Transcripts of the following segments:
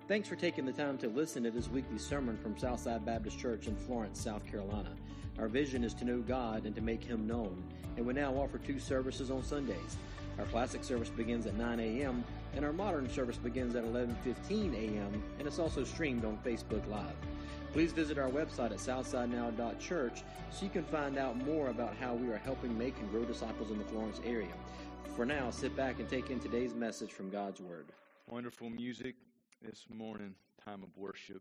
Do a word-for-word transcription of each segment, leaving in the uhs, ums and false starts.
Thanks for taking the time to listen to this weekly sermon from Southside Baptist Church in Florence, South Carolina. Our vision is to know God and to make Him known, and we now offer two services on Sundays. Our classic service begins at nine a.m., and our modern service begins at eleven fifteen a.m., and it's also streamed on Facebook Live. Please visit our website at southside now dot church so you can find out more about how we are helping make and grow disciples in the Florence area. For now, sit back and take in today's message from God's Word. Wonderful music this morning, time of worship.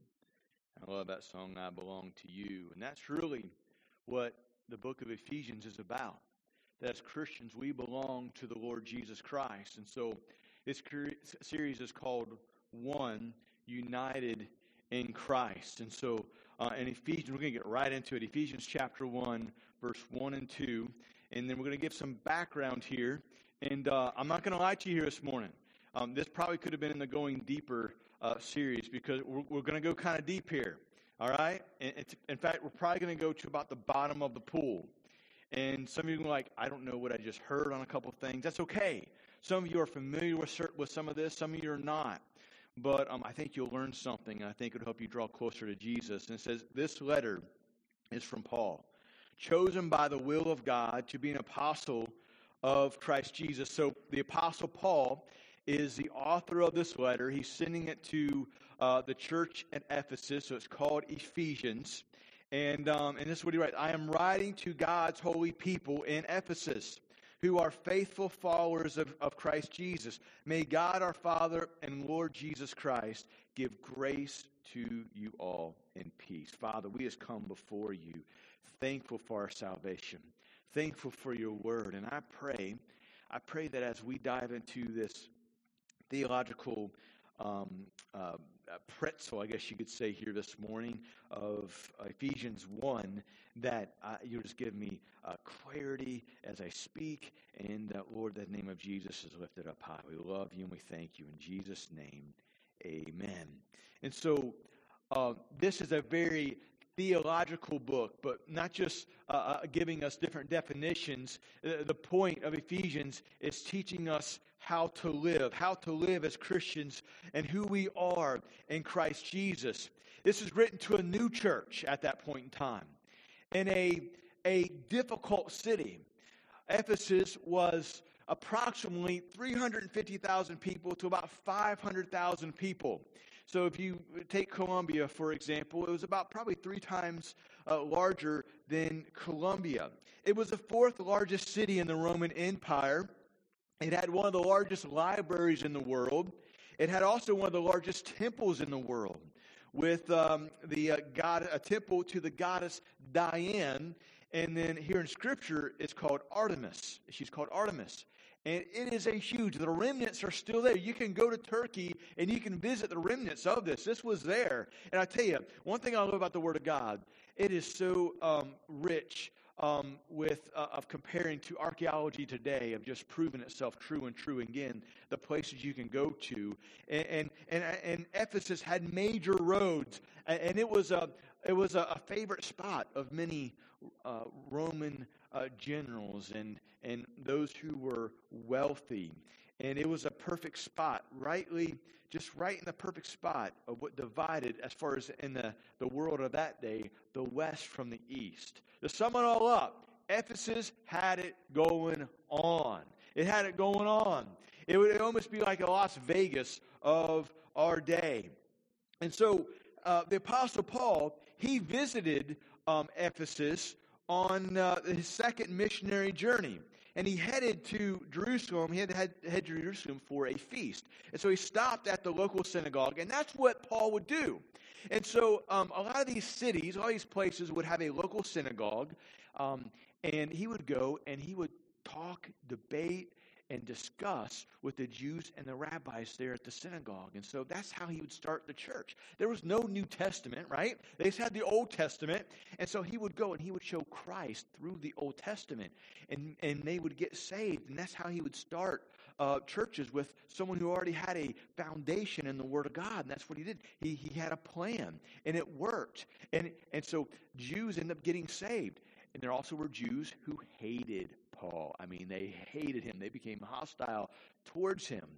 I love that song, I Belong to You. And that's really what the book of Ephesians is about. That as Christians, we belong to the Lord Jesus Christ. And so this series is called One, United in Christ. And so uh, in Ephesians, we're going to get right into it. Ephesians chapter one, verse one and two. And then we're going to give some background here. And uh, I'm not going to lie to you here this morning. Um, this probably could have been in the Going Deeper uh, series because we're, we're going to go kind of deep here. All right? And it's, in fact, we're probably going to go to about the bottom of the pool. And some of you are like, I don't know what I just heard on a couple of things. That's okay. Some of you are familiar with, with some of this. Some of you are not. But um, I think you'll learn something, and I think it'll help you draw closer to Jesus. And it says, this letter is from Paul, chosen by the will of God to be an apostle of Christ Jesus. So the apostle Paul is the author of this letter. He's sending it to uh, the church at Ephesus, so it's called Ephesians. And, um, and this is what he writes. I am writing to God's holy people in Ephesus, who are faithful followers of, of Christ Jesus. May God our Father and Lord Jesus Christ give grace to you all in peace. Father, we just come before you, thankful for our salvation, thankful for your word. And I pray, I pray that as we dive into this theological um, uh, pretzel, I guess you could say here this morning, of Ephesians one, that uh, you'll just give me uh, clarity as I speak, and uh, Lord, the name of Jesus is lifted up high. We love you and we thank you in Jesus' name, amen. And so uh, this is a very theological book, but not just uh, giving us different definitions. Uh, the point of Ephesians is teaching us how to live, how to live as Christians and who we are in Christ Jesus. This is written to a new church at that point in time in a, a difficult city. Ephesus was approximately three hundred fifty thousand people to about five hundred thousand people. So if you take Columbia, for example, it was about probably three times uh, larger than Columbia. It was the fourth largest city in the Roman Empire. It had one of the largest libraries in the world. It had also one of the largest temples in the world, with um, the uh, god a temple to the goddess Diane. And then here in Scripture, it's called Artemis. She's called Artemis. And it is a huge, the remnants are still there. You can go to Turkey and you can visit the remnants of this. This was there. And I tell you, one thing I love about the Word of God, it is so um, rich um, with uh, of comparing to archaeology today, of just proving itself true and true again, the places you can go to. And and, and, and Ephesus had major roads, and, and it was a it was a, a favorite spot of many uh, Roman uh, generals and and those who were wealthy. And it was a perfect spot, rightly, just right in the perfect spot of what divided, as far as in the, the world of that day, the west from the east. To sum it all up, Ephesus had it going on. It had it going on. It would almost be like a Las Vegas of our day. And so uh, the Apostle Paul, he visited um, Ephesus on uh, his second missionary journey. And he headed to Jerusalem. He had to head, head to Jerusalem for a feast. And so he stopped at the local synagogue. And that's what Paul would do. And so um, a lot of these cities, all these places would have a local synagogue. Um, and he would go and he would talk, debate, and discuss with the Jews and the rabbis there at the synagogue. And so that's how he would start the church. There was no New Testament, right? They just had the Old Testament. And so he would go and he would show Christ through the Old Testament. And, and they would get saved. And that's how he would start uh, churches, with someone who already had a foundation in the Word of God. And that's what he did. He, he had a plan. And it worked. And, and so Jews ended up getting saved. And there also were Jews who hated Paul. I mean, they hated him. They became hostile towards him.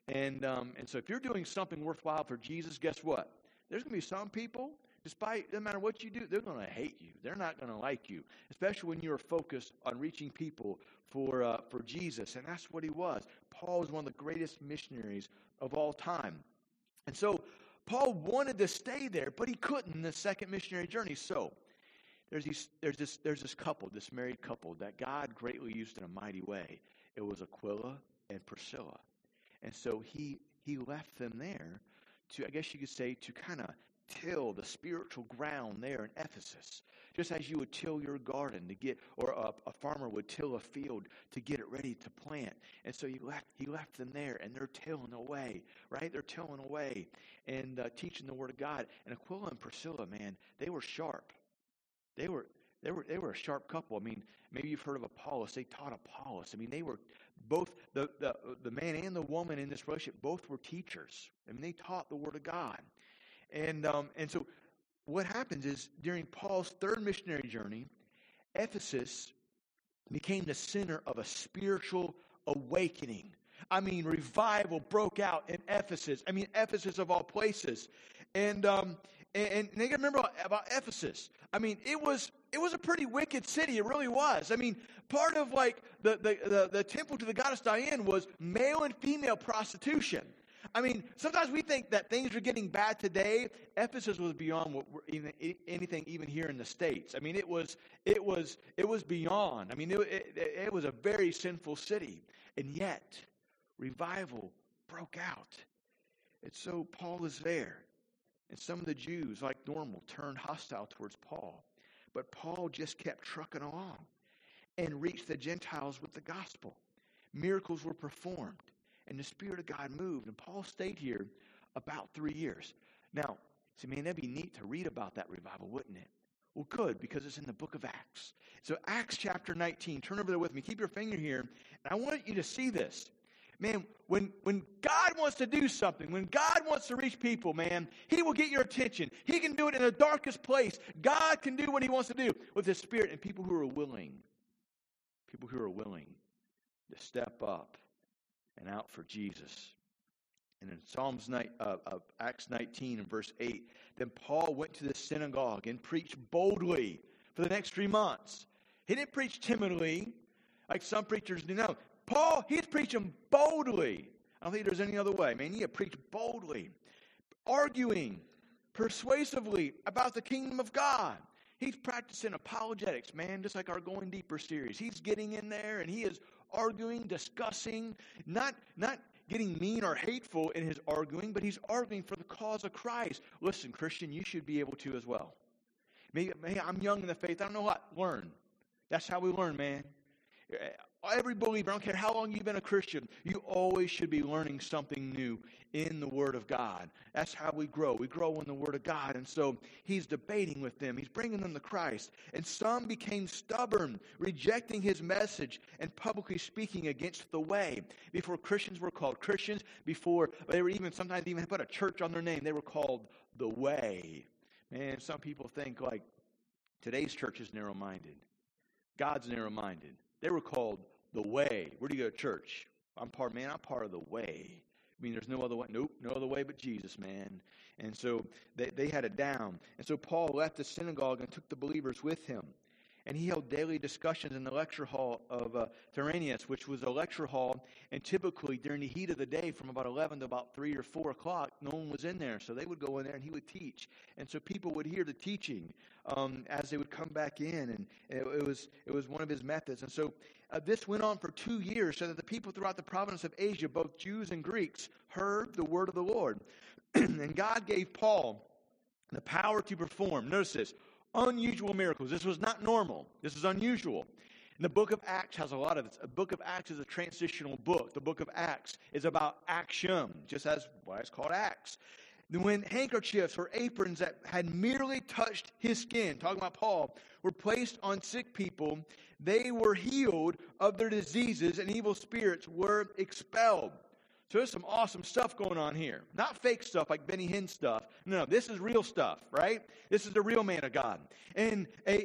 And um, and so if you're doing something worthwhile for Jesus, guess what? There's going to be some people, despite, no matter what you do, they're going to hate you. They're not going to like you, especially when you're focused on reaching people for uh, for Jesus. And that's what he was. Paul was one of the greatest missionaries of all time. And so Paul wanted to stay there, but he couldn't in the second missionary journey. So there's these, there's this there's this couple, this married couple that God greatly used in a mighty way. It was Aquila and Priscilla. And so he he left them there to, I guess you could say, to kind of till the spiritual ground there in Ephesus. Just as you would till your garden to get, or a, a farmer would till a field to get it ready to plant. And so he left, he left them there, and they're tilling away, right? They're tilling away and uh, teaching the Word of God. And Aquila and Priscilla, man, they were sharp. They were they were they were a sharp couple. I mean, maybe you've heard of Apollos. They taught Apollos. I mean, they were both the the the man and the woman in this relationship. Both were teachers. I mean, they taught the Word of God. And um, and so what happens is during Paul's third missionary journey, Ephesus became the center of a spiritual awakening. I mean, revival broke out in Ephesus. I mean, Ephesus of all places. And um, and, and you got to remember about, about Ephesus. I mean, it was it was a pretty wicked city. It really was. I mean, part of like the the the, the temple to the goddess Diane was male and female prostitution. I mean, sometimes we think that things are getting bad today. Ephesus was beyond what we're even, anything even here in the States. I mean, it was it was it was beyond. I mean, it, it, it was a very sinful city, and yet revival broke out. And so Paul is there, and some of the Jews, like normal, turned hostile towards Paul, but Paul just kept trucking along and reached the Gentiles with the gospel. Miracles were performed. And the Spirit of God moved. And Paul stayed here about three years. Now, see, man, that'd be neat to read about that revival, wouldn't it? Well, good, because it's in the book of Acts. So Acts chapter nineteen. Turn over there with me. Keep your finger here. And I want you to see this. Man, when, when God wants to do something, when God wants to reach people, man, He will get your attention. He can do it in the darkest place. God can do what He wants to do with His Spirit and people who are willing. People who are willing to step up and out for Jesus. And in Psalms nine, uh, uh, Acts nineteen and verse eight, then Paul went to the synagogue and preached boldly for the next three months. He didn't preach timidly like some preachers do. No, Paul, he's preaching boldly. I don't think there's any other way. Man, he had preached boldly, arguing persuasively about the kingdom of God. He's practicing apologetics, man, just like our Going Deeper series. He's getting in there and he is arguing, discussing, not, not getting mean or hateful in his arguing, but he's arguing for the cause of Christ. Listen, Christian, you should be able to as well. Maybe, maybe I'm young in the faith. I don't know what. Learn. That's how we learn, man. Every believer, I don't care how long you've been a Christian, you always should be learning something new in the Word of God. That's how we grow. We grow in the Word of God. And so he's debating with them. He's bringing them to Christ. And some became stubborn, rejecting his message and publicly speaking against the way. Before Christians were called Christians, before they were even, sometimes even put a church on their name, they were called the Way. Man, some people think like today's church is narrow-minded. God's narrow-minded. They were called the Way. Where do you go to church? I'm part, man, I'm part of the Way. I mean, there's no other way. Nope, no other way but Jesus, man. And so they, they had it down. And so Paul left the synagogue and took the believers with him. And he held daily discussions in the lecture hall of uh, Tyrannus, which was a lecture hall. And typically during the heat of the day from about eleven to about three or four o'clock, no one was in there. So they would go in there and he would teach. And so people would hear the teaching um, as they would come back in. And it, it was it was one of his methods. And so uh, this went on for two years so that the people throughout the province of Asia, both Jews and Greeks, heard the word of the Lord. And God gave Paul the power to perform. Notice this. Unusual miracles. This was not normal. This is unusual. And the book of Acts has a lot of it. The book of Acts is a transitional book. The book of Acts is about action, just as why it's called Acts. When handkerchiefs or aprons that had merely touched his skin, talking about Paul, were placed on sick people, they were healed of their diseases and evil spirits were expelled. So there's some awesome stuff going on here. Not fake stuff like Benny Hinn stuff. No, this is real stuff, right? This is the real man of God. And a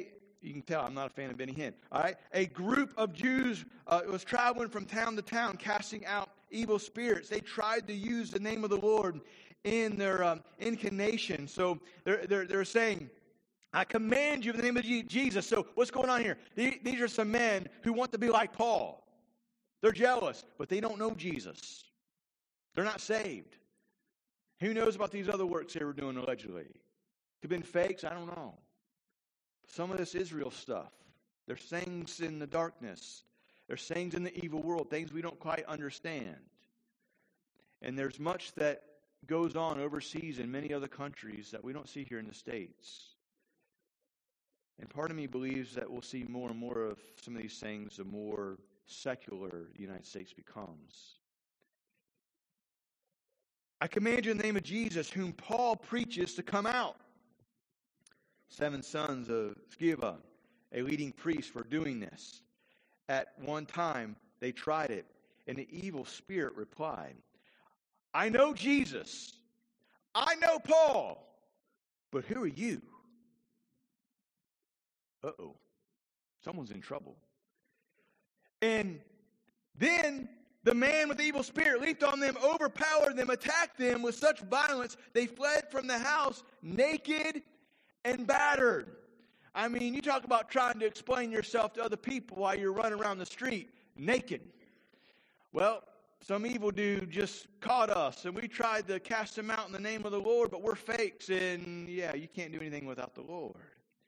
You can tell I'm not a fan of Benny Hinn. All right? A group of Jews uh, was traveling from town to town, casting out evil spirits. They tried to use the name of the Lord in their um, incarnation. So they're, they're, they're saying, I command you in the name of Jesus. So what's going on here? These are some men who want to be like Paul. They're jealous, but they don't know Jesus. They're not saved. Who knows about these other works they were doing allegedly? Could have been fakes, I don't know. Some of this Israel stuff. There's things in the darkness. There's things in the evil world, things we don't quite understand. And there's much that goes on overseas in many other countries that we don't see here in the States. And part of me believes that we'll see more and more of some of these things the more secular the United States becomes. I command you in the name of Jesus, whom Paul preaches, to come out. Seven sons of Sceva, a leading priest, were doing this. At one time, they tried it, and the evil spirit replied, I know Jesus. I know Paul. But who are you? Uh-oh. Someone's in trouble. And then the man with the evil spirit leaped on them, overpowered them, attacked them with such violence, they fled from the house naked and battered. I mean, you talk about trying to explain yourself to other people while you're running around the street naked. Well, some evil dude just caught us, and we tried to cast him out in the name of the Lord, but we're fakes, and yeah, you can't do anything without the Lord.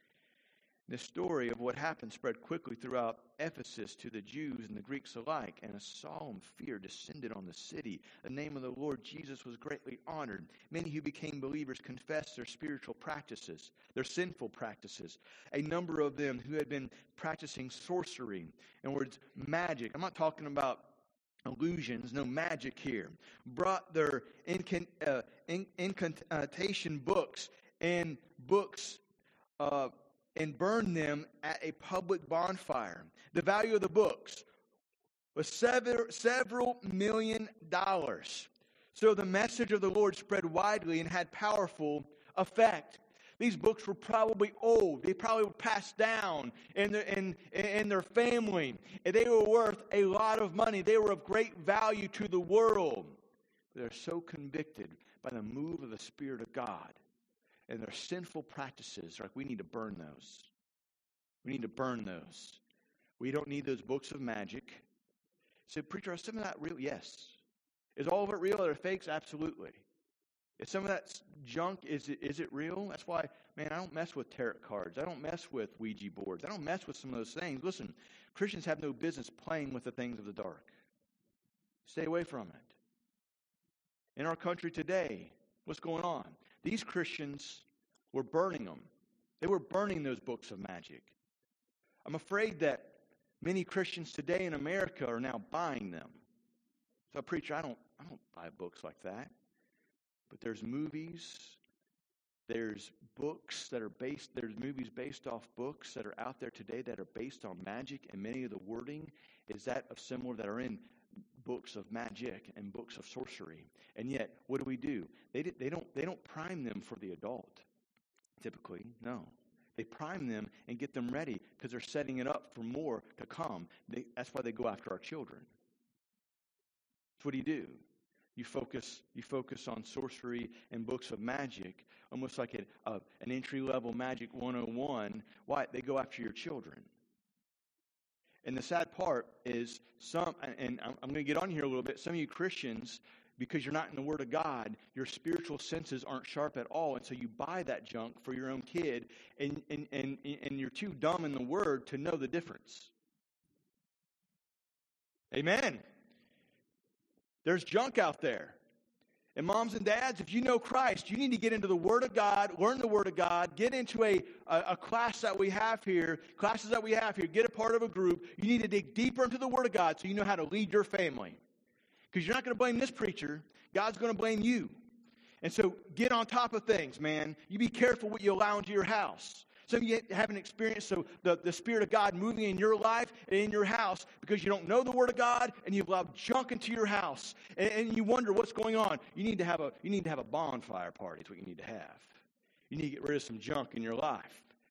This story of what happened spread quickly throughout Ephesus to the Jews and the Greeks alike, and a solemn fear descended on the city. The name of the Lord Jesus was greatly honored. Many who became believers confessed their spiritual practices, their sinful practices. A number of them who had been practicing sorcery, in other words, magic. I'm not talking about illusions, no magic here. Brought their incant, uh, incantation books and books uh and burned them at a public bonfire. The value of the books was several, several million dollars. So the message of the Lord spread widely and had powerful effect. These books were probably old. They probably were passed down in their, in, in their family. And they were worth a lot of money. They were of great value to the world. They're so convicted by the move of the Spirit of God. And their sinful practices, like we need to burn those. We need to burn those. We don't need those books of magic. So, preacher, is some of that real? Yes. Is all of it real? Are there fakes? Absolutely. Is some of that junk, is it, is it real? That's why, man, I don't mess with tarot cards. I don't mess with Ouija boards. I don't mess with some of those things. Listen, Christians have no business playing with the things of the dark. Stay away from it. In our country today, what's going on? These Christians were burning them. They were burning those books of magic. I'm afraid that many Christians today in America are now buying them. So, preacher, I don't, I don't buy books like that. But there's movies, there's books that are based, there's movies based off books that are out there today that are based on magic, and many of the wording is that of similar that are in books of magic and books of sorcery. And yet, what do we do? They, they don't they don't prime them for the adult, typically. No. They prime them and get them ready because they're setting it up for more to come. They, that's why they go after our children. That's what do you do? You focus you focus on sorcery and books of magic, almost like a, a, an entry-level Magic one oh one. Why? They go after your children. And the sad part is some, and I'm going to get on here a little bit, some of you Christians, because you're not in the Word of God, your spiritual senses aren't sharp at all, and so you buy that junk for your own kid, and, and, and, and you're too dumb in the Word to know the difference. Amen. There's junk out there. And moms and dads, if you know Christ, you need to get into the Word of God, learn the Word of God, get into a, a, a class that we have here, classes that we have here, get a part of a group. You need to dig deeper into the Word of God so you know how to lead your family. Because you're not going to blame this preacher. God's going to blame you. And so get on top of things, man. You be careful what you allow into your house. Some of you haven't experienced so the, the Spirit of God moving in your life and in your house because you don't know the Word of God and you've allowed junk into your house. And, and you wonder what's going on. You need to have a you need to have a bonfire party is what you need to have. You need to get rid of some junk in your life.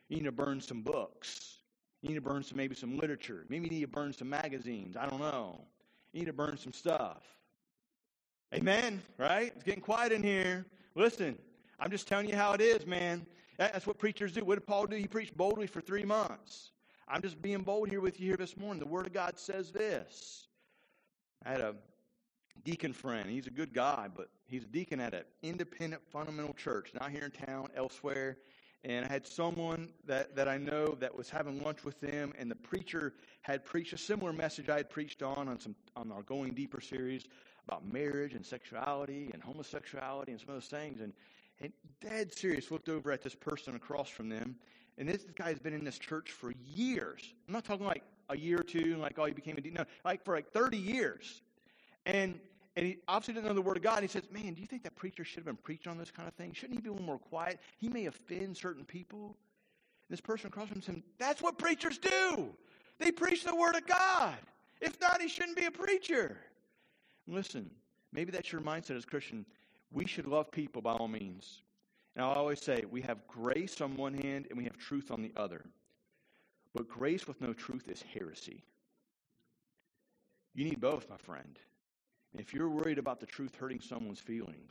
You need to burn some books. You need to burn some maybe some literature. Maybe you need to burn some magazines. I don't know. You need to burn some stuff. Amen, right? It's getting quiet in here. Listen, I'm just telling you how it is, man. That's what preachers do. What did Paul do? He preached boldly for three months. I'm just being bold here with you here this morning. The Word of God says this. I had a deacon friend. He's a good guy, but he's a deacon at an independent fundamental church, not here in town, elsewhere. And I had someone that, that I know that was having lunch with them, and the preacher had preached a similar message I had preached on on some on our Going Deeper series about marriage and sexuality and homosexuality and some of those things. And, and dead serious looked over at this person across from them. And this guy has been in this church for years. I'm not talking like a year or two, like, oh, he became a deacon. No, like for like thirty years. And and he obviously didn't know the Word of God. And he says, man, do you think that preacher should have been preaching on this kind of thing? Shouldn't he be a little more quiet? He may offend certain people. And this person across from him said, that's what preachers do. They preach the Word of God. If not, he shouldn't be a preacher. Listen, maybe that's your mindset as a Christian. We should love people by all means. And I always say, we have grace on one hand and we have truth on the other. But grace with no truth is heresy. You need both, my friend. And if you're worried about the truth hurting someone's feelings,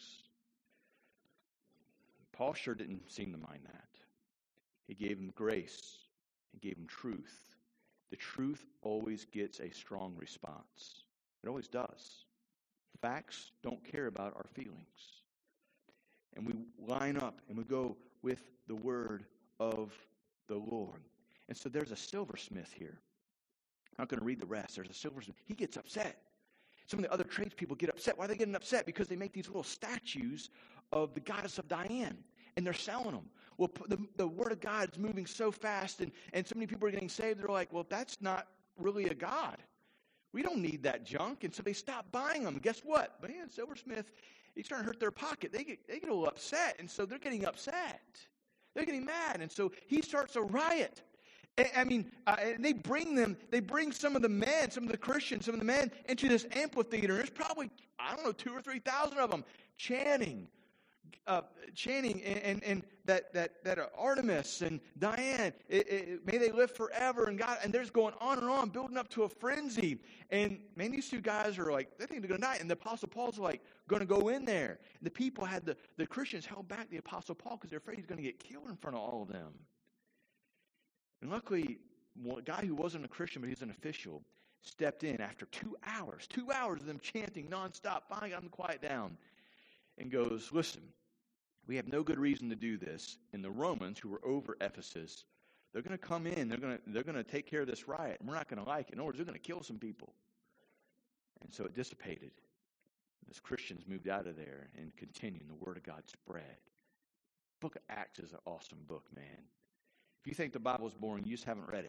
Paul sure didn't seem to mind that. He gave him grace. He gave him truth. The truth always gets a strong response. It always does. Facts don't care about our feelings. And we line up and we go with the word of the Lord. And so there's a silversmith here. I'm not going to read the rest. There's a silversmith. He gets upset. Some of the other tradespeople get upset. Why are they getting upset? Because they make these little statues of the goddess of Diane, and they're selling them. Well, the, the word of God is moving so fast, and, and so many people are getting saved. They're like, well, that's not really a god. We don't need that junk. And so they stop buying them. Guess what? Man, silversmith, he's trying to hurt their pocket. They get, they get a little upset, and so they're getting upset. They're getting mad, and so he starts a riot. I mean, uh, they bring them, they bring some of the men, some of the Christians, some of the men into this amphitheater. There's probably, I don't know, two or three thousand of them chanting, uh, chanting, and, and, and that that that uh, Artemis and Diane, it, it, may they live forever. And God, and they're just going on and on, building up to a frenzy. And man, these two guys are like, they think they're going to die. And the Apostle Paul's like, going to go in there. And the people had the the Christians held back the Apostle Paul because they're afraid he's going to get killed in front of all of them. And luckily, a guy who wasn't a Christian, but he was an official, stepped in after two hours, two hours of them chanting nonstop, finally got them to quiet down, and goes, listen, we have no good reason to do this. And the Romans, who were over Ephesus, they're going to come in, they're going to they're going to take care of this riot, and we're not going to like it. In other words, they're going to kill some people. And so it dissipated. As Christians moved out of there and continued, and the Word of God spread. The book of Acts is an awesome book, man. If you think the Bible is boring, you just haven't read it.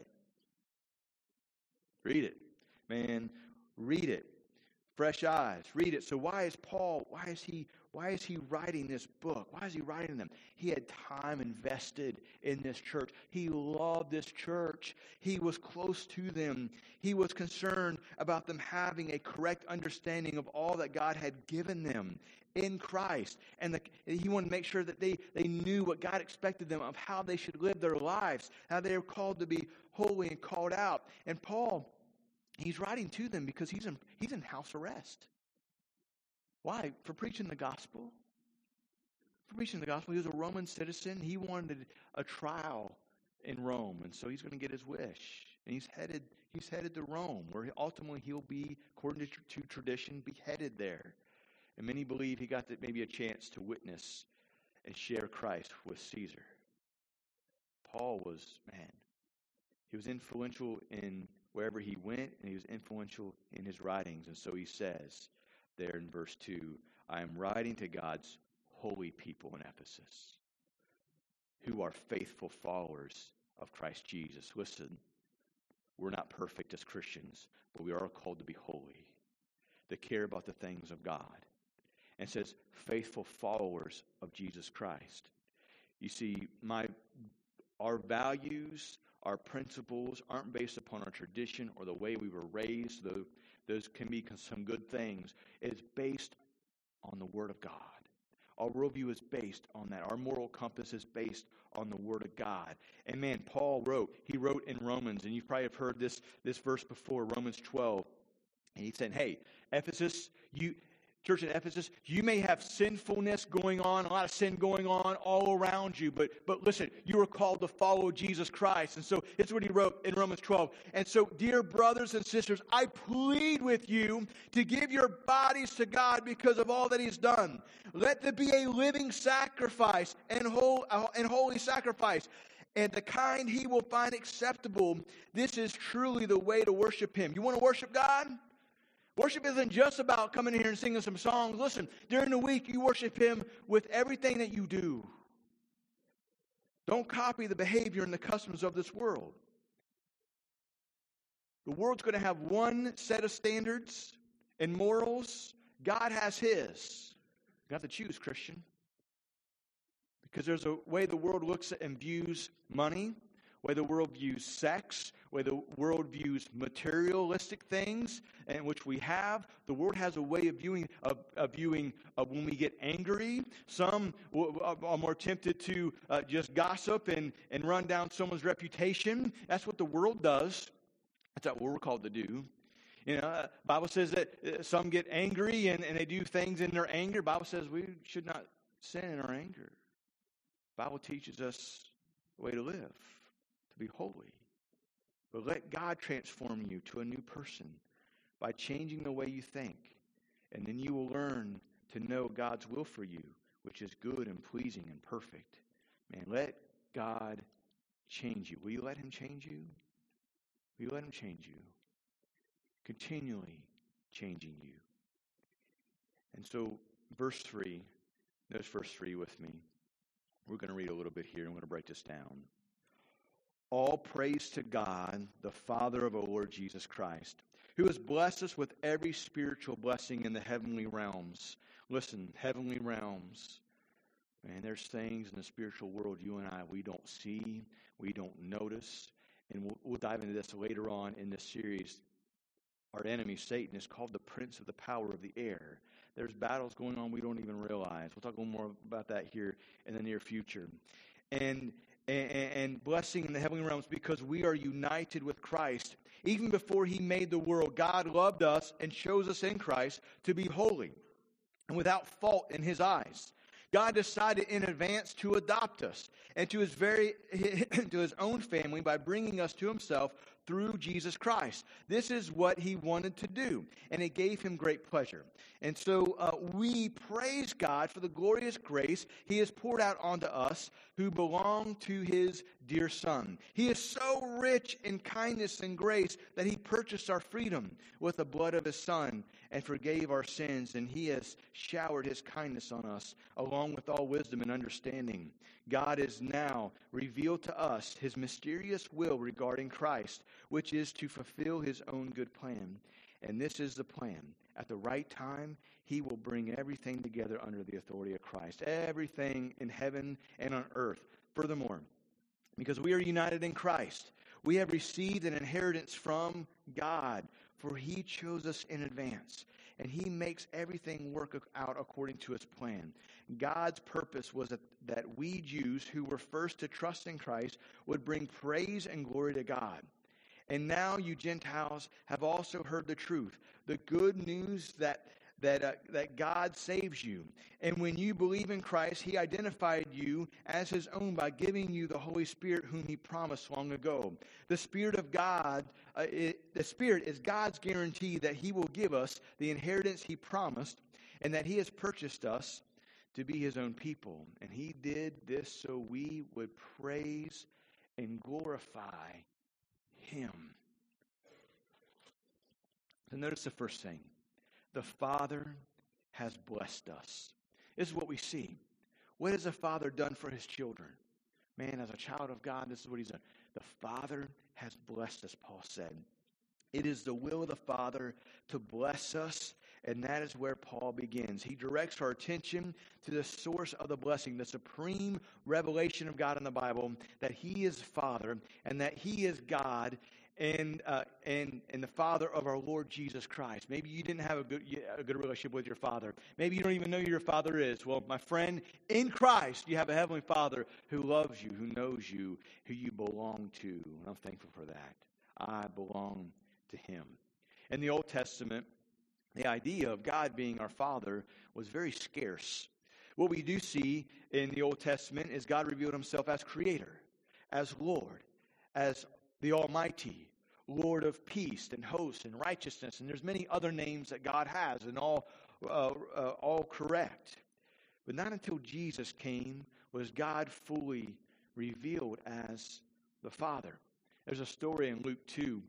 Read it. Man, read it. Fresh eyes. Read it. So why is Paul, why is he, why is he writing this book? Why is he writing them? He had time invested in this church. He loved this church. He was close to them. He was concerned about them having a correct understanding of all that God had given them in Christ. And the, he wanted to make sure that they, they knew what God expected them of how they should live their lives, how they were called to be holy and called out. And Paul, he's writing to them because he's in, he's in house arrest. Why? For preaching the gospel. For preaching the gospel. He was a Roman citizen. He wanted a trial in Rome, and so he's going to get his wish. And he's headed he's headed to Rome, where ultimately he'll be, according to, to tradition, beheaded there. And many believe he got the, maybe a chance to witness and share Christ with Caesar. Paul was, man, he was influential in wherever he went, and he was influential in his writings. And so he says there in verse two, I am writing to God's holy people in Ephesus, who are faithful followers of Christ Jesus. Listen, we're not perfect as Christians, but we are called to be holy, to care about the things of God. And says, faithful followers of Jesus Christ. You see, my our values, our principles aren't based upon our tradition or the way we were raised, though those can be some good things. It's based on the Word of God. Our worldview is based on that. Our moral compass is based on the Word of God. And man, Paul wrote, he wrote in Romans, and you probably have heard this, this verse before, Romans twelve. And he said, hey, Ephesus, you... Church in Ephesus, you may have sinfulness going on, a lot of sin going on all around you, but but listen, you are called to follow Jesus Christ. And so it's what he wrote in Romans twelve. And so, dear brothers and sisters, I plead with you to give your bodies to God because of all that he's done. Let there be a living sacrifice and, whole, uh, and holy sacrifice, and the kind he will find acceptable. This is truly the way to worship him. You want to worship God? Worship isn't just about coming in here and singing some songs. Listen, during the week, you worship him with everything that you do. Don't copy the behavior and the customs of this world. The world's going to have one set of standards and morals. God has his. You have to choose, Christian. Because there's a way the world looks at and views money, way the world views sex, way the world views materialistic things, and which we have. The world has a way of viewing of, of viewing of when we get angry. Some are more tempted to uh, just gossip and, and run down someone's reputation. That's what the world does. That's not what we're called to do. You know, uh, Bible says that uh, some get angry and, and they do things in their anger. Bible says we should not sin in our anger. Bible teaches us the way to live, to be holy. But let God transform you to a new person by changing the way you think. And then you will learn to know God's will for you, which is good and pleasing and perfect. Man, let God change you. Will you let him change you? Will you let him change you? Continually changing you. And so, verse three, notice verse three with me. We're going to read a little bit here. I'm going to break this down. All praise to God, the Father of our Lord Jesus Christ, who has blessed us with every spiritual blessing in the heavenly realms. Listen, heavenly realms. Man, there's things in the spiritual world you and I, we don't see, we don't notice. And we'll, we'll dive into this later on in this series. Our enemy, Satan, is called the prince of the power of the air. There's battles going on we don't even realize. We'll talk a little more about that here in the near future. And And, and blessing in the heavenly realms because we are united with Christ. Even before he made the world, God loved us and chose us in Christ to be holy and without fault in his eyes. God decided in advance to adopt us and to his very to his own family by bringing us to himself through Jesus Christ. This is what he wanted to do, and it gave him great pleasure. And so uh, we praise God for the glorious grace he has poured out onto us who belong to his dear Son. He is so rich in kindness and grace that he purchased our freedom with the blood of his Son and forgave our sins, and he has showered his kindness on us along with all wisdom and understanding. God has now revealed to us his mysterious will regarding Christ, which is to fulfill his own good plan. And this is the plan. At the right time, he will bring everything together under the authority of Christ. Everything in heaven and on earth. Furthermore, because we are united in Christ, we have received an inheritance from God, for he chose us in advance. And he makes everything work out according to his plan. God's purpose was that, that we Jews who were first to trust in Christ would bring praise and glory to God. And now you Gentiles have also heard the truth, the good news that that uh, that God saves you. And when you believe in Christ, he identified you as his own by giving you the Holy Spirit whom he promised long ago. The Spirit of God, uh, it, the Spirit is God's guarantee that he will give us the inheritance he promised and that he has purchased us to be his own people. And he did this so we would praise and glorify him. So notice the first thing. The Father has blessed us. This is what we see. What has the Father done for his children? Man, as a child of God, this is what he's done. The Father has blessed us, Paul said. It is the will of the Father to bless us, and that is where Paul begins. He directs our attention to the source of the blessing, the supreme revelation of God in the Bible, that he is Father and that he is God, and uh, and and the Father of our Lord Jesus Christ. Maybe you didn't have a good a good relationship with your father. Maybe you don't even know who your father is. Well, my friend, in Christ, you have a heavenly Father who loves you, who knows you, who you belong to. And I'm thankful for that. I belong to Him. In the Old Testament, the idea of God being our Father was very scarce. What we do see in the Old Testament is God revealed Himself as Creator, as Lord, as the Almighty, Lord of peace and hosts and righteousness. And there's many other names that God has, and all, uh, uh, all correct. But not until Jesus came was God fully revealed as the Father. There's a story in Luke two.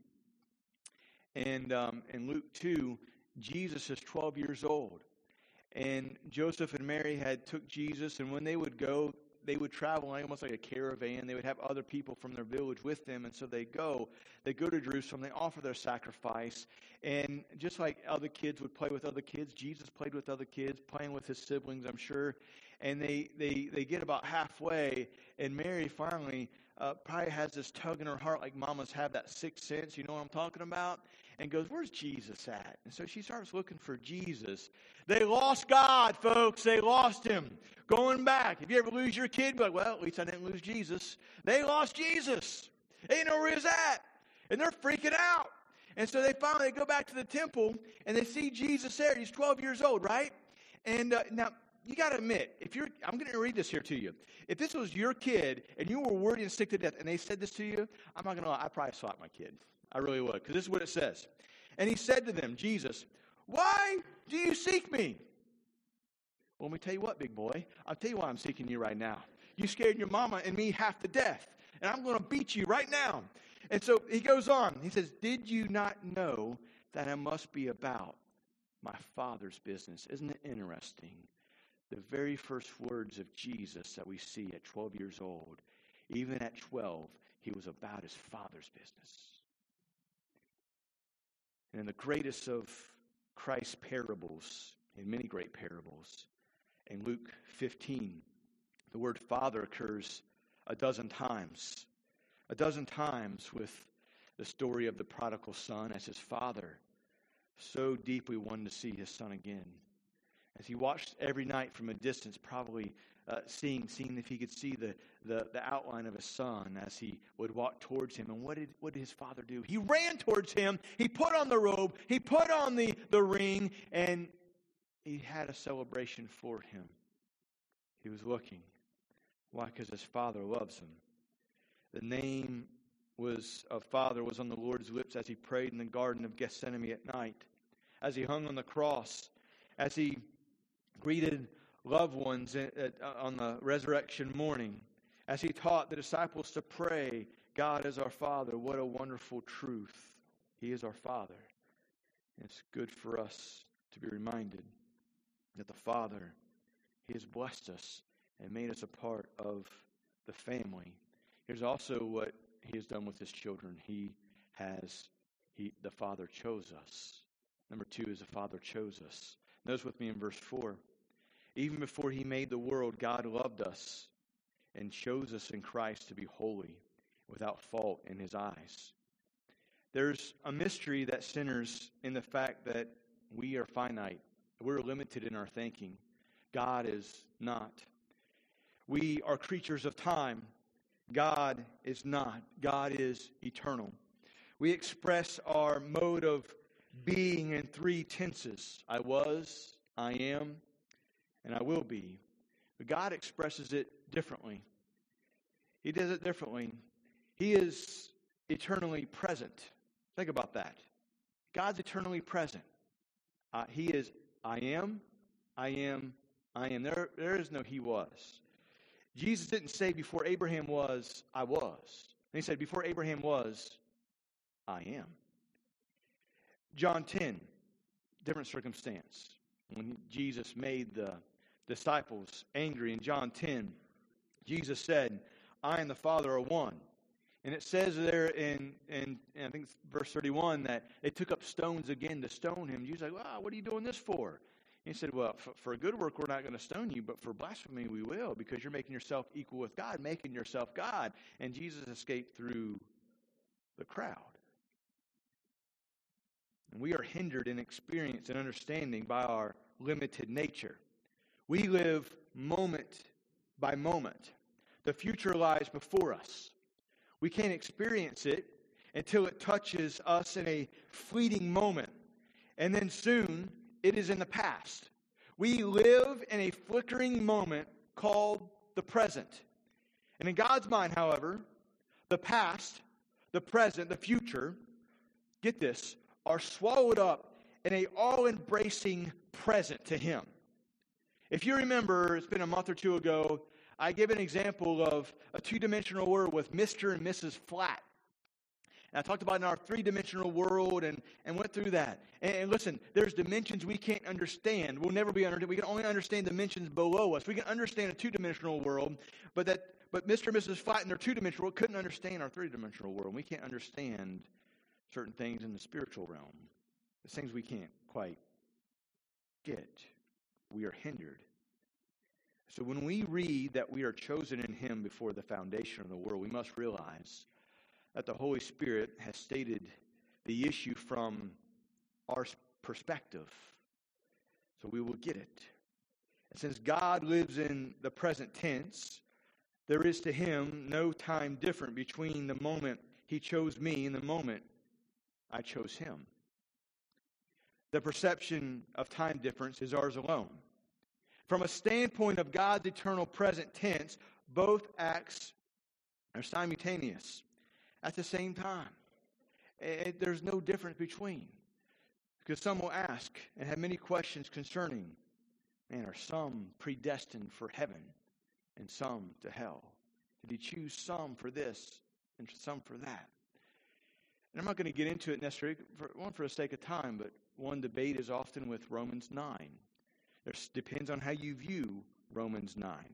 And um, in Luke two, Jesus is twelve years old. And Joseph and Mary had took Jesus, and when they would go, they would travel almost like a caravan. They would have other people from their village with them. And so they go, they go to Jerusalem, they offer their sacrifice. And just like other kids would play with other kids, Jesus played with other kids, playing with his siblings, I'm sure. And they, they, they get about halfway, and Mary finally uh, probably has this tug in her heart like mamas have, that sixth sense, you know what I'm talking about? And goes, where's Jesus at? And so she starts looking for Jesus. They lost God, folks. They lost Him. Going back. If you ever lose your kid, be like, well, at least I didn't lose Jesus. They lost Jesus. They didn't know where He was at. And they're freaking out. And so they finally go back to the temple, and they see Jesus there. He's twelve years old, right? And uh, now, you got to admit, if you're, I'm going to read this here to you. If this was your kid, and you were worried and sick to death, and they said this to you, I'm not going to lie, I'd probably slap my kid. I really would, because this is what it says. And He said to them, Jesus, why do you seek me? Well, let me tell you what, big boy. I'll tell you why I'm seeking you right now. You scared your mama and me half to death, and I'm going to beat you right now. And so He goes on. He says, did you not know that I must be about my Father's business? Isn't it interesting? The very first words of Jesus that we see at twelve years old, even at twelve, He was about His Father's business. And in the greatest of Christ's parables, in many great parables, in Luke fifteen, the word Father occurs a dozen times. A dozen times with the story of the prodigal son, as his father so deeply wanted to see his son again. As he watched every night from a distance, probably uh, seeing seeing if he could see the, the, the outline of his son as he would walk towards him. And what did what did his father do? He ran towards him. He put on the robe. He put on the, the ring. And he had a celebration for him. He was looking. Why? Because his father loves him. The name was of Father was on the Lord's lips as he prayed in the Garden of Gethsemane at night, as he hung on the cross, as he greeted loved ones on the resurrection morning, as he taught the disciples to pray, God is our Father. What a wonderful truth. He is our Father. And it's good for us to be reminded that the Father, He has blessed us and made us a part of the family. Here's also what He has done with His children. He has, he, the Father chose us. Number two is the Father chose us. Notice with me in verse four. Even before He made the world, God loved us and chose us in Christ to be holy, without fault in His eyes. There's a mystery that centers in the fact that we are finite. We're limited in our thinking. God is not. We are creatures of time. God is not. God is eternal. We express our mode of being in three tenses. I was, I am, and I will be. But God expresses it differently. He does it differently. He is eternally present. Think about that. God's eternally present. Uh, he is, I am, I am, I am. There, there is no He was. Jesus didn't say before Abraham was, I was. He said before Abraham was, I am. John ten, different circumstance. When Jesus made the disciples angry in John ten, Jesus said, I and the Father are one. And it says there in, in, in I think it's verse thirty-one that they took up stones again to stone Him. Jesus was like, wow, what are you doing this for? He said, well, for, for a good work, we're not going to stone you, but for blasphemy, we will, because you're making yourself equal with God, making yourself God. And Jesus escaped through the crowd. And we are hindered in experience and understanding by our limited nature. We live moment by moment. The future lies before us. We can't experience it until it touches us in a fleeting moment. And then soon, it is in the past. We live in a flickering moment called the present. And in God's mind, however, the past, the present, the future, get this, are swallowed up in a all-embracing present to Him. If you remember, it's been a month or two ago, I gave an example of a two-dimensional world with Mister and Missus Flat. And I talked about in our three-dimensional world and, and went through that. And, and listen, there's dimensions we can't understand. We'll never be under. We can only understand dimensions below us. We can understand a two-dimensional world, but that but Mister and Missus Flat in their two-dimensional world couldn't understand our three-dimensional world. We can't understand certain things in the spiritual realm. The things we can't quite get. We are hindered. So when we read that we are chosen in Him before the foundation of the world, we must realize that the Holy Spirit has stated the issue from our perspective. So we will get it. And since God lives in the present tense, there is to Him no time different between the moment He chose me and the moment I chose Him. The perception of time difference is ours alone. From a standpoint of God's eternal present tense, both acts are simultaneous at the same time. It, there's no difference between. Because some will ask and have many questions concerning, man, are some predestined for heaven and some to hell? Did He choose some for this and some for that? And I'm not going to get into it necessarily, for, one for the sake of time, but one debate is often with Romans nine. It depends on how you view Romans nine.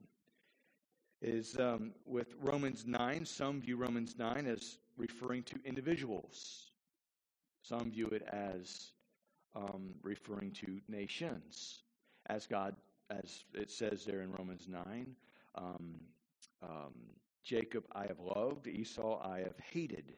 Is um, with Romans nine, some view Romans nine as referring to individuals. Some view it as um, referring to nations. As God, as it says there in Romans nine, um, um, Jacob I have loved, Esau I have hated.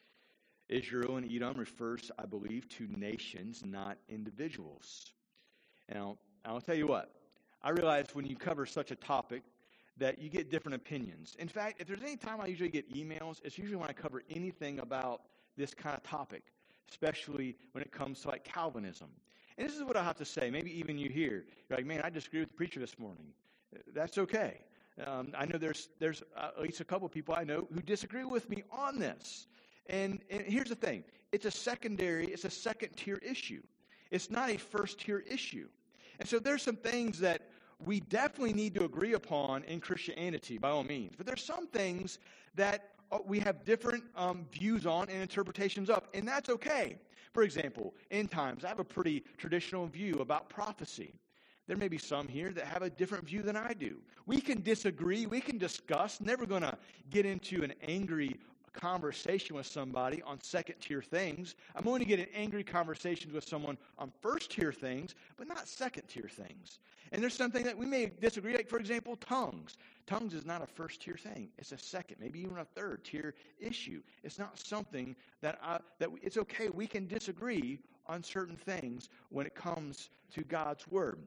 Israel and Edom refers, I believe, to nations, not individuals. Now, I'll tell you what, I realize when you cover such a topic that you get different opinions. In fact, if there's any time I usually get emails, it's usually when I cover anything about this kind of topic, especially when it comes to like Calvinism. And this is what I have to say. Maybe even you here, you're like, man, I disagree with the preacher this morning. That's okay. Um, I know there's there's uh, at least a couple of people I know who disagree with me on this. And, and here's the thing. It's a secondary, it's a second-tier issue. It's not a first-tier issue. And so there's some things that we definitely need to agree upon in Christianity, by all means. But there's some things that we have different um, views on and interpretations of, and that's okay. For example, end times, I have a pretty traditional view about prophecy. There may be some here that have a different view than I do. We can disagree, we can discuss, never going to get into an angry conversation with somebody on second-tier things. I'm only getting angry conversations with someone on first-tier things, but not second-tier things. And there's something that we may disagree, like, for example, tongues. Tongues is not a first-tier thing. It's a second, maybe even a third-tier issue. It's not something that, I, that we, it's okay. We can disagree on certain things when it comes to God's Word.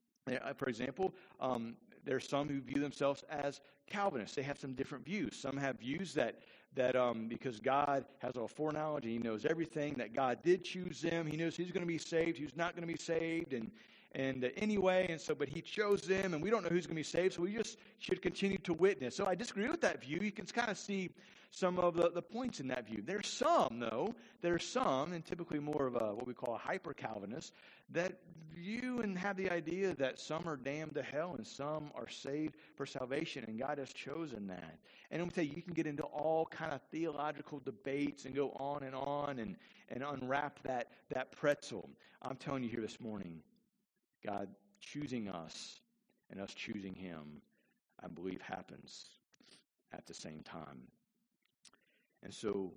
For example, um, there's some who view themselves as Calvinists. They have some different views. Some have views that that um, because God has all foreknowledge and He knows everything, that God did choose them. He knows who's going to be saved, who's not going to be saved, and and uh, anyway, and so, but He chose them, and we don't know who's going to be saved, so we just should continue to witness. So I disagree with that view. You can kind of see some of the, the points in that view. There's some, though, there's some, and typically more of a what we call a hyper-Calvinist, that view and have the idea that some are damned to hell and some are saved for salvation, and God has chosen that. And I'm going to tell you, you can get into all kind of theological debates and go on and on and, and unwrap that, that pretzel. I'm telling you here this morning, God choosing us and us choosing Him, I believe, happens at the same time. And so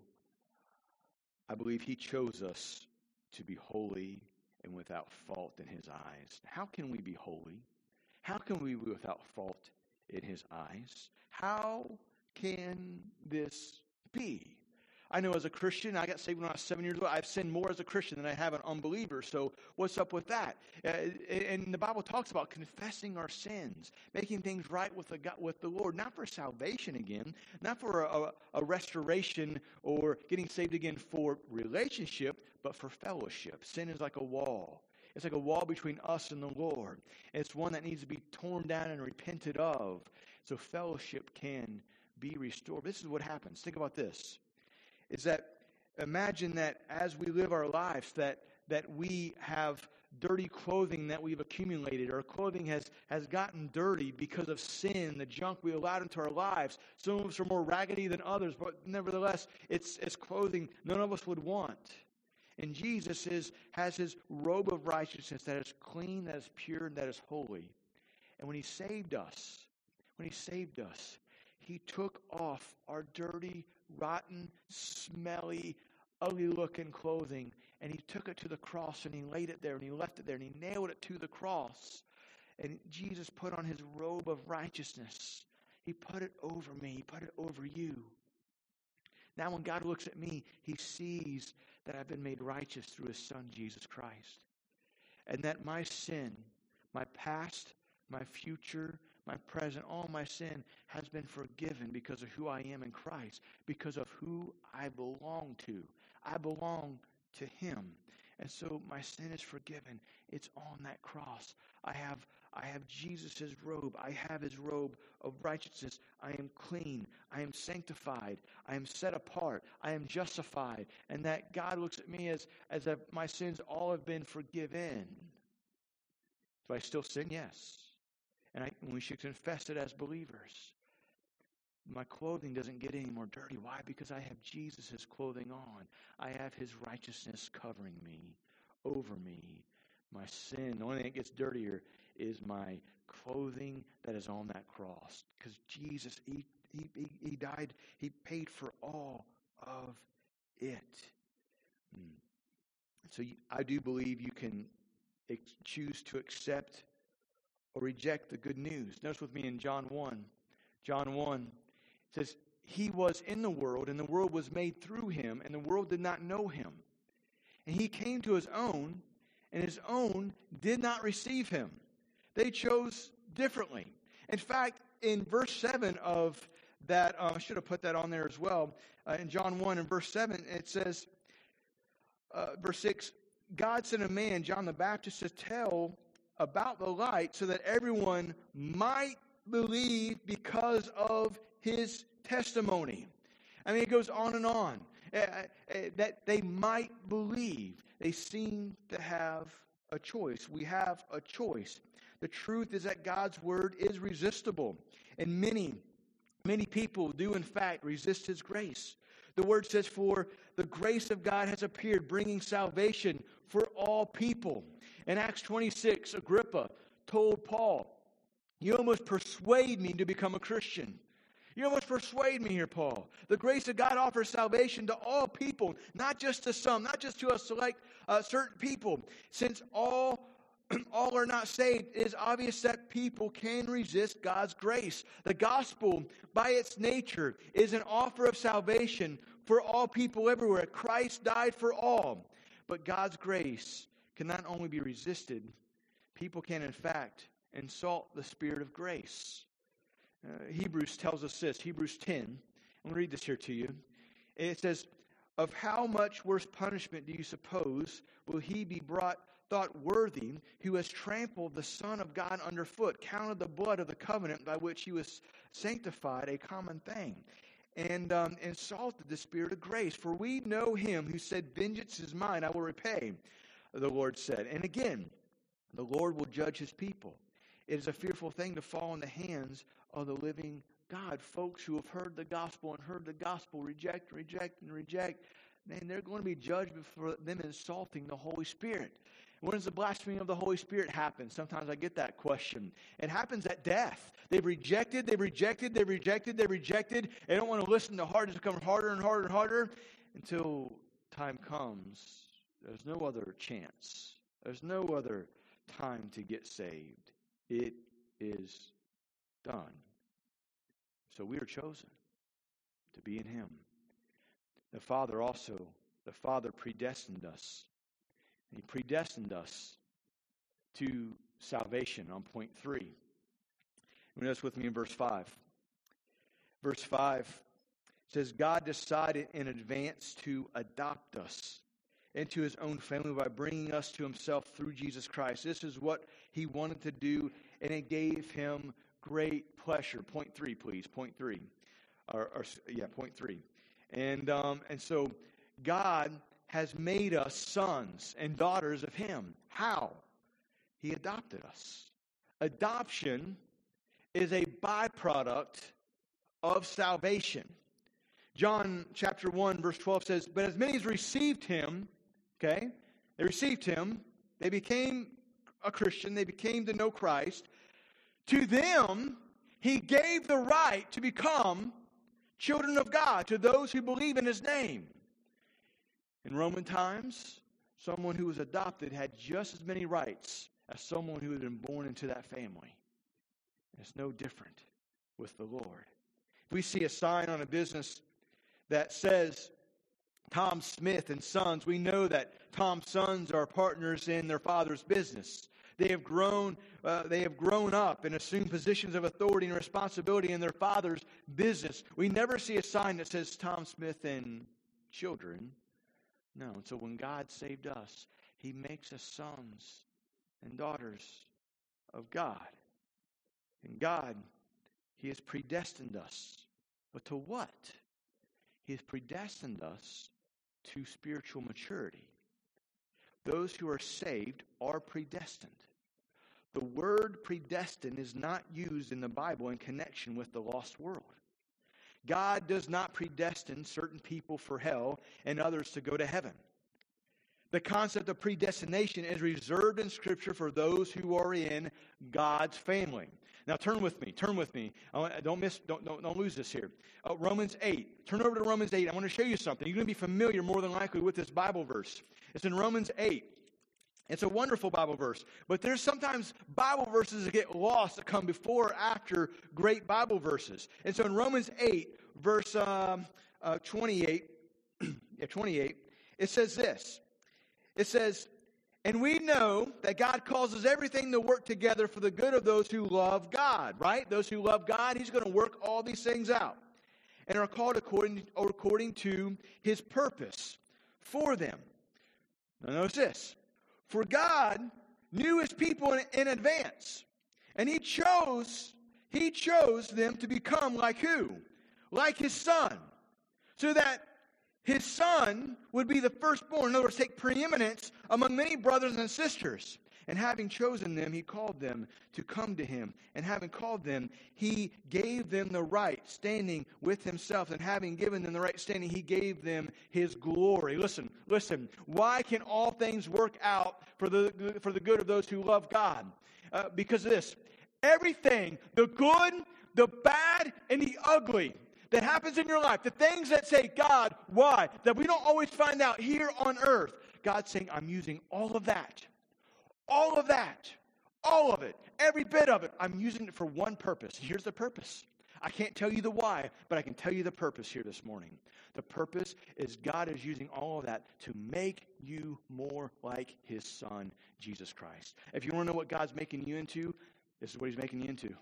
I believe He chose us to be holy and without fault in His eyes. How can we be holy? How can we be without fault in His eyes? How can this be? I know as a Christian, I got saved when I was seven years old. I've sinned more as a Christian than I have an unbeliever. So what's up with that? Uh, and the Bible talks about confessing our sins, making things right with the God, with the Lord, not for salvation again, not for a, a restoration or getting saved again for relationship, but for fellowship. Sin is like a wall. It's like a wall between us and the Lord. It's one that needs to be torn down and repented of so fellowship can be restored. This is what happens. Think about this. Is that imagine that as we live our lives that that we have dirty clothing that we've accumulated. Our clothing has, has gotten dirty because of sin, the junk we allowed into our lives. Some of us are more raggedy than others, but nevertheless, it's, it's clothing none of us would want. And Jesus is, has his robe of righteousness that is clean, that is pure, and that is holy. And when he saved us, when he saved us, he took off our dirty, rotten, smelly, ugly-looking clothing, and he took it to the cross, and he laid it there, and he left it there, and he nailed it to the cross. And Jesus put on his robe of righteousness. He put it over me. He put it over you. Now when God looks at me, he sees that I've been made righteous through his Son, Jesus Christ. And that my sin, my past, my future, my present, all my sin has been forgiven because of who I am in Christ, because of who I belong to. I belong to him. And so my sin is forgiven. It's on that cross. I have I have Jesus' robe. I have his robe of righteousness. I am clean. I am sanctified. I am set apart. I am justified. And that God looks at me as, as if my sins all have been forgiven. Do I still sin? Yes. And, I, and we should confess it as believers. My clothing doesn't get any more dirty. Why? Because I have Jesus' clothing on. I have his righteousness covering me, over me. My sin, the only thing that gets dirtier is my clothing that is on that cross. Because Jesus, he, he, he, he died, he paid for all of it. So you, I do believe you can ex- choose to accept or reject the good news. Notice with me in John one. John one says, he was in the world, and the world was made through him, and the world did not know him. And he came to his own, and his own did not receive him. They chose differently. In fact, in verse seven of that, uh, I should have put that on there as well. Uh, in John one and verse seven, it says, uh, verse six, God sent a man, John the Baptist, to tell about the light so that everyone might believe because of his testimony. I mean, it goes on and on. Uh, uh, that they might believe. They seem to have a choice. We have a choice. The truth is that God's word is resistible. And many, many people do in fact resist his grace. The word says, for the grace of God has appeared, bringing salvation for all people. In Acts twenty-six, Agrippa told Paul, you almost persuade me to become a Christian. You almost persuade me here, Paul. The grace of God offers salvation to all people, not just to some, not just to a select uh, certain people. Since all, all are not saved, it is obvious that people can resist God's grace. The gospel, by its nature, is an offer of salvation for all people everywhere. Christ died for all. But God's grace can not only be resisted, people can, in fact, insult the Spirit of grace. Uh, Hebrews tells us this, Hebrews ten. I'm going to read this here to you. It says, of how much worse punishment do you suppose will he be brought, thought worthy, who has trampled the Son of God underfoot, counted the blood of the covenant by which he was sanctified a common thing, and um, insulted the Spirit of grace? For we know him who said, vengeance is mine, I will repay, the Lord said. And again, the Lord will judge his people. It is a fearful thing to fall in the hands of the living God. Folks who have heard the gospel and heard the gospel reject and reject and reject, man, they're going to be judged for them insulting the Holy Spirit. When does the blasphemy of the Holy Spirit happen? Sometimes I get that question. It happens at death. They've rejected, they've rejected, they've rejected, they've rejected. They don't want to listen. The heart has become harder and harder and harder until time comes. There's no other chance. There's no other time to get saved. It is done. So we are chosen to be in him. the Father also, the Father predestined us. And He predestined us to salvation on point three. Notice with me in verse five. Verse five says, God decided in advance to adopt us into His own family by bringing us to Himself through Jesus Christ. This is what He wanted to do, and it gave Him great pleasure. Point three, please. Point three. Or, or yeah, point three. And um, and so God has made us sons and daughters of Him. How? He adopted us. Adoption is a byproduct of salvation. John chapter one, verse twelve says, but as many as received Him, okay, they received Him, they became a Christian, they became to know Christ. To them, He gave the right to become children of God, to those who believe in His name. In Roman times, someone who was adopted had just as many rights as someone who had been born into that family. It's no different with the Lord. If we see a sign on a business that says Tom Smith and Sons, we know that Tom's sons are partners in their father's business. They have grown, uh, they have grown up and assumed positions of authority and responsibility in their father's business. We never see a sign that says Tom Smith and Children. No, and so when God saved us, He makes us sons and daughters of God. And God, He has predestined us. But to what? He has predestined us to spiritual maturity. Those who are saved are predestined. The word predestined is not used in the Bible in connection with the lost world. God does not predestine certain people for hell and others to go to heaven. The concept of predestination is reserved in Scripture for those who are in God's family. Now turn with me. Turn with me. Don't miss. Don't don't, don't lose this here. Uh, Romans eight. Turn over to Romans eight. I want to show you something. You're going to be familiar more than likely with this Bible verse. It's in Romans eight. It's a wonderful Bible verse. But there's sometimes Bible verses that get lost that come before or after great Bible verses. And so in Romans eight, verse um, uh, twenty-eight, yeah, twenty-eight, it says this. It says, and we know that God causes everything to work together for the good of those who love God, right? Those who love God, He's going to work all these things out. And are called according, according to His purpose for them. Now notice this. For God knew His people in, in advance. And He chose, He chose them to become like who? Like His Son. So that His Son would be the firstborn. In other words, take preeminence among many brothers and sisters. And having chosen them, He called them to come to Him. And having called them, He gave them the right standing with Himself. And having given them the right standing, He gave them His glory. Listen, listen. Why can all things work out for the, for the good of those who love God? Uh, because of this. Everything, the good, the bad, and the ugly that happens in your life, the things that say, God, why? That we don't always find out here on earth. God's saying, I'm using all of that. All of that. All of it. Every bit of it. I'm using it for one purpose. Here's the purpose. I can't tell you the why, but I can tell you the purpose here this morning. The purpose is God is using all of that to make you more like His Son, Jesus Christ. If you want to know what God's making you into, this is what He's making you into.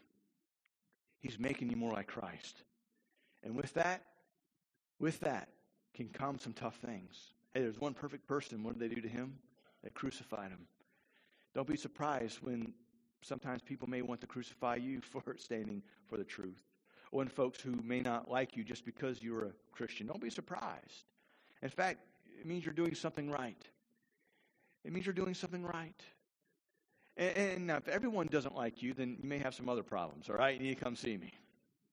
He's making you more like Christ. And with that, with that can come some tough things. Hey, there's one perfect person. What did they do to Him? They crucified Him. Don't be surprised when sometimes people may want to crucify you for standing for the truth. Or when folks who may not like you just because you're a Christian. Don't be surprised. In fact, it means you're doing something right. It means you're doing something right. And, and now, if everyone doesn't like you, then you may have some other problems, all right? You need to come see me.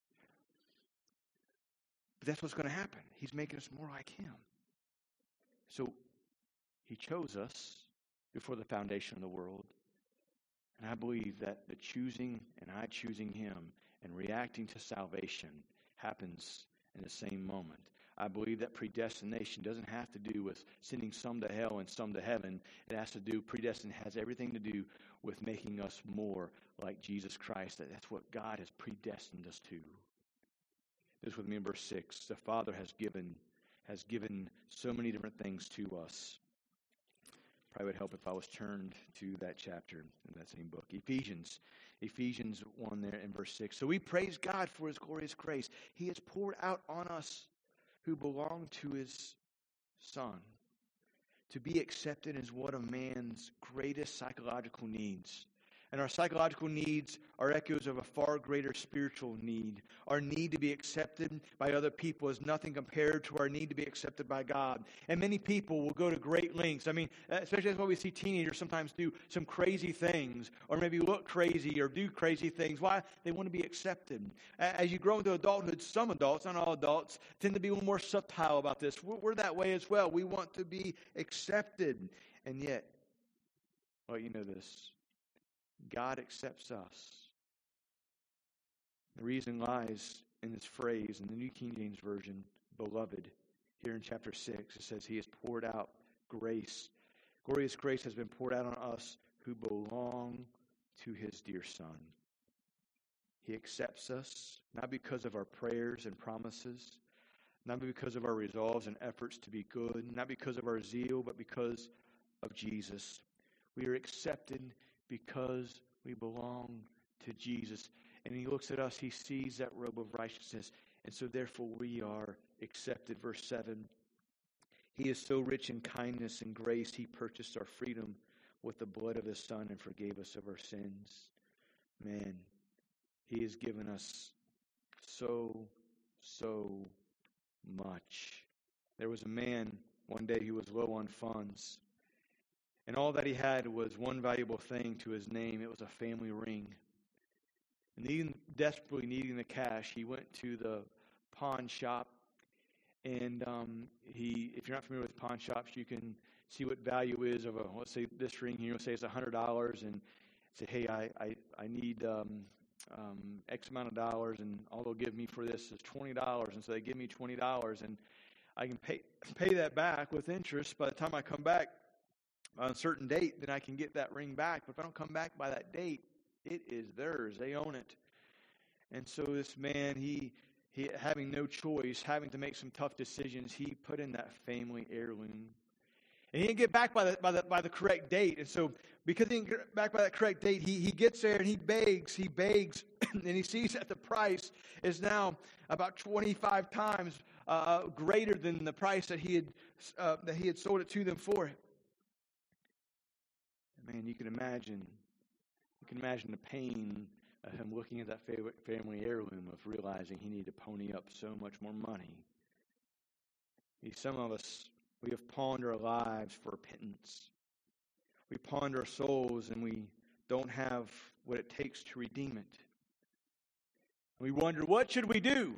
But that's what's going to happen. He's making us more like Him. So, He chose us before the foundation of the world. And I believe that the choosing and I choosing Him and reacting to salvation happens in the same moment. I believe that predestination doesn't have to do with sending some to hell and some to heaven. It has to do, predestination has everything to do with making us more like Jesus Christ. That's what God has predestined us to. This with me in verse six. The Father has given, has given so many different things to us. Probably would help if I was turned to that chapter in that same book. Ephesians. Ephesians one there in verse six. So we praise God for his glorious grace. He has poured out on us who belong to his Son. To be accepted is one of man's greatest psychological needs. And our psychological needs are echoes of a far greater spiritual need. Our need to be accepted by other people is nothing compared to our need to be accepted by God. And many people will go to great lengths. I mean, especially that's why we see teenagers sometimes do some crazy things, or maybe look crazy or do crazy things. Why? They want to be accepted. As you grow into adulthood, some adults, not all adults, tend to be a little more subtle about this. We're, we're that way as well. We want to be accepted. And yet, well, you know this. God accepts us. The reason lies in this phrase in the New King James Version, beloved. Here in chapter six, it says he has poured out grace. Glorious grace has been poured out on us who belong to his dear Son. He accepts us, not because of our prayers and promises, not because of our resolves and efforts to be good, not because of our zeal, but because of Jesus. We are accepted because we belong to Jesus. And he looks at us, he sees that robe of righteousness. And so therefore we are accepted. Verse seven, he is so rich in kindness and grace, he purchased our freedom with the blood of his Son and forgave us of our sins. Man, he has given us so, so much. There was a man one day who was low on funds. And all that he had was one valuable thing to his name. It was a family ring. And needing, desperately needing the cash, he went to the pawn shop. And um, he, if you're not familiar with pawn shops, you can see what value is of a, let's say this ring here, let's say it's one hundred dollars. And say, hey, I, I, I need um, um, X amount of dollars, and all they'll give me for this is twenty dollars. And so they give me twenty dollars, and I can pay pay that back with interest. By the time I come back on a certain date, then I can get that ring back. But if I don't come back by that date, it is theirs. They own it. And so this man, he, he having no choice, having to make some tough decisions, he put in that family heirloom. And he didn't get back by the by the by the correct date. And so because he didn't get back by that correct date, he, he gets there and he begs, he begs, and he sees that the price is now about twenty-five times uh, greater than the price that he had uh, that he had sold it to them for. Man, you can imagine, you can imagine the pain of him looking at that family heirloom, of realizing he needed to pony up so much more money. See, some of us, we have pawned our lives for a pittance. We pawned our souls, and we don't have what it takes to redeem it. We wonder, what should we do?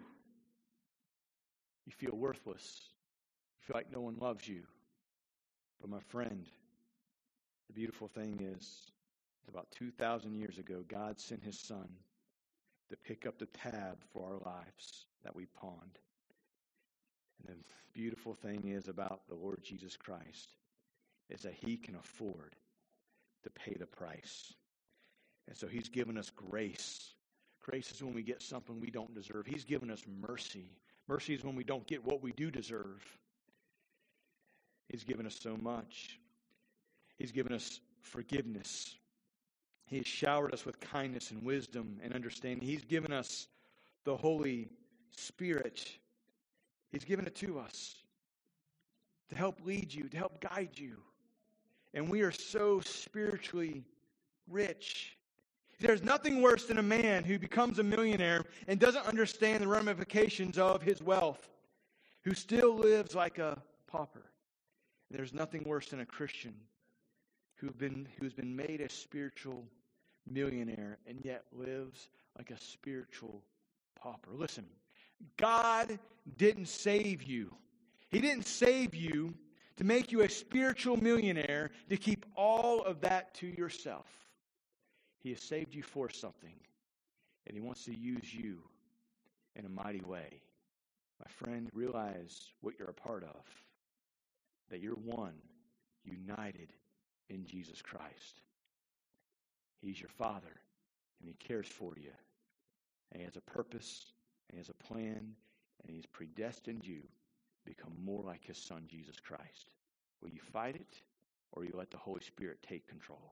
You feel worthless. You feel like no one loves you. But my friend, the beautiful thing is, about two thousand years ago, God sent his Son to pick up the tab for our lives that we pawned. And the beautiful thing is about the Lord Jesus Christ is that he can afford to pay the price. And so he's given us grace. Grace is when we get something we don't deserve. He's given us mercy. Mercy is when we don't get what we do deserve. He's given us so much. He's given us forgiveness. He has showered us with kindness and wisdom and understanding. He's given us the Holy Spirit. He's given it to us to help lead you, to help guide you. And we are so spiritually rich. There's nothing worse than a man who becomes a millionaire and doesn't understand the ramifications of his wealth, who still lives like a pauper. There's nothing worse than a Christian who've been, who's been made a spiritual millionaire and yet lives like a spiritual pauper. Listen, God didn't save you. He didn't save you to make you a spiritual millionaire to keep all of that to yourself. He has saved you for something, and he wants to use you in a mighty way. My friend, realize what you're a part of, that you're one, united in Jesus Christ. He's your Father, and he cares for you. And he has a purpose, and he has a plan, and he's predestined you become more like his Son, Jesus Christ? Will you fight it, or will you let the Holy Spirit take control?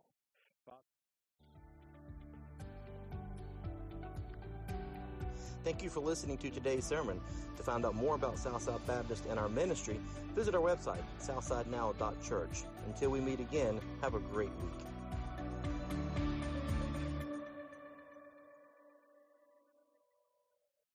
Thank you for listening to today's sermon. To find out more about Southside Baptist and our ministry, visit our website, southside now dot church. Until we meet again, have a great week.